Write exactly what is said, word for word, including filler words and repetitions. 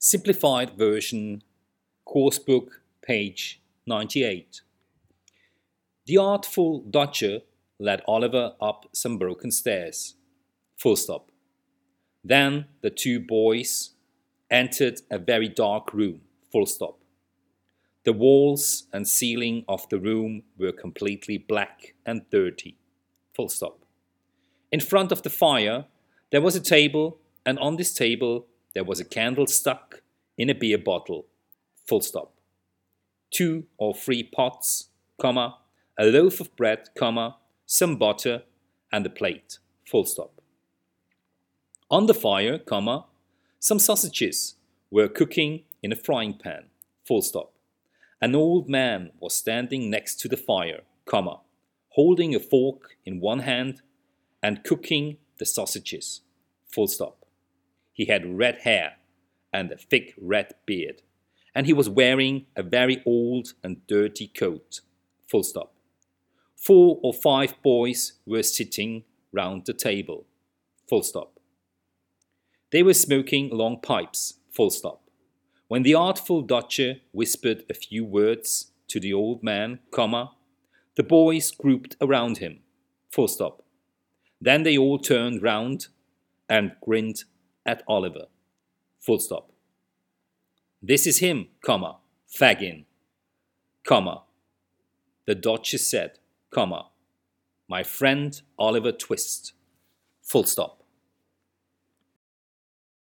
Simplified version, course book, page ninety-eight. The artful Dodger led Oliver up some broken stairs. Full stop. Then the two boys entered a very dark room. Full stop. The walls and ceiling of the room were completely black and dirty. Full stop. In front of the fire, there was a table, and on this table there was a candle stuck in a beer bottle. Full stop. Two or three pots, comma, a loaf of bread, comma, some butter, and a plate. Full stop. On the fire, comma, some sausages were cooking in a frying pan. Full stop. An old man was standing next to the fire, comma, holding a fork in one hand and cooking the sausages. Full stop. He had red hair and a thick red beard, and he was wearing a very old and dirty coat. Full stop. Four or five boys were sitting round the table. Full stop. They were smoking long pipes. Full stop. When the artful Dodger whispered a few words to the old man, comma, the boys grouped around him. Full stop. Then they all turned round and grinned at Oliver. Full stop. This is him, comma, Fagin, comma, the Dodger said, comma, my friend Oliver Twist. Full stop.